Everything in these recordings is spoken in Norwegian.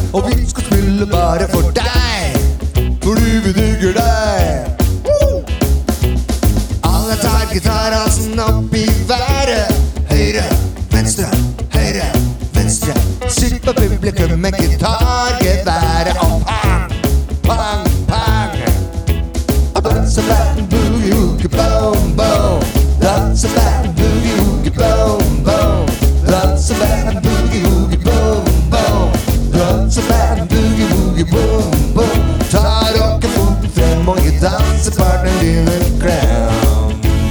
og vi skal spille bare for deg, fordi vi digger deg. Alle tar gitarrasen opp i været. Høyre, venstre, høyre, venstre. Sitt på publikum med gitargeværet. Og pang, pang, pang. Og danse band, boogie, woogie, boom, boom. Danse band, boogie, woogie, boom, boom. Danse band, boogie, woogie, boom, boom. Danse band, boogie, woogie, boom, boom. Ta rockefoten frem og gi dansepartneren din en klem.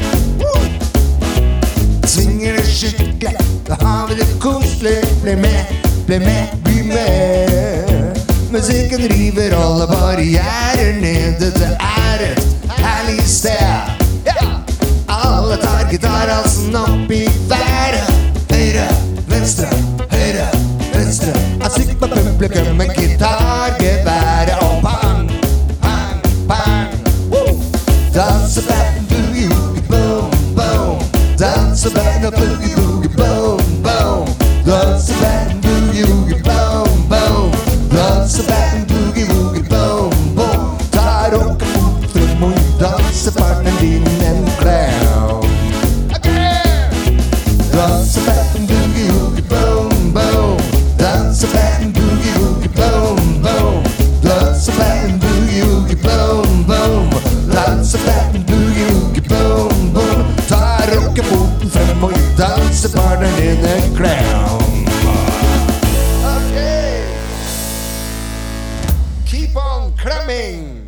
Svinger det skikkelig, da har vi det koselig. Bli med, bli med, bli med. Musikken river alle barrierer ned. Dette er et herlig sted. Alle tar gitarrasen opp i været. Høyre, venstre, høyre, venstre. Sikk på publikum med gitargeværet. Og pang, pang, pang. Danseband, boogie, woogie, boom, boom. Danseband, boogie, woogie, boom, boom. Danseband, boogie, woogie, boom, boom. Danseband, boogie, woogie, boom, boom. Ta rockefoten frem og gi dansepartneren din en klem. Danseband, boogie, woogie, boom, boom. Danseband, boogie, woogie, boom, boom. Danseband, boogie, woogie, boom, boom. Danseband, boogie, woogie, boom, boom. Ta rockefoten frem og gi dansepartneren din en klem. Okay. Keep on klemming.